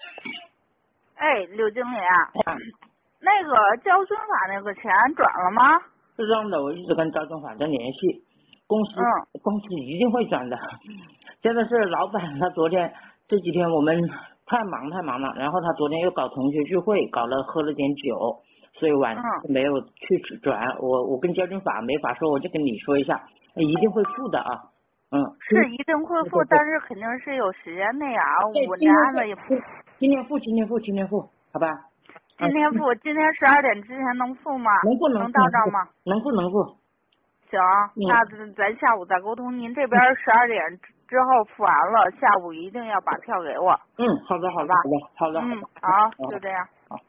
哎，刘经理啊，那个交军法那个钱转了吗？ 是这样的，我一直跟交军法在联系，公司一定会转的。真的是老板他昨天这几天我们太忙了，然后他昨天又搞同学聚会，喝了点酒，所以晚上没有去转。我跟交军法没法说，我就跟你说一下，一定会付的啊。 是一定会付，但是肯定是有时间的呀。我今天按了也不。 今天付，好吧？ 今天付，今天12点之前能付吗？能到账吗？ 能付。 行，那咱下午再沟通。您这边12点之后付完了，下午一定要把票给我。 好的。 好，就这样。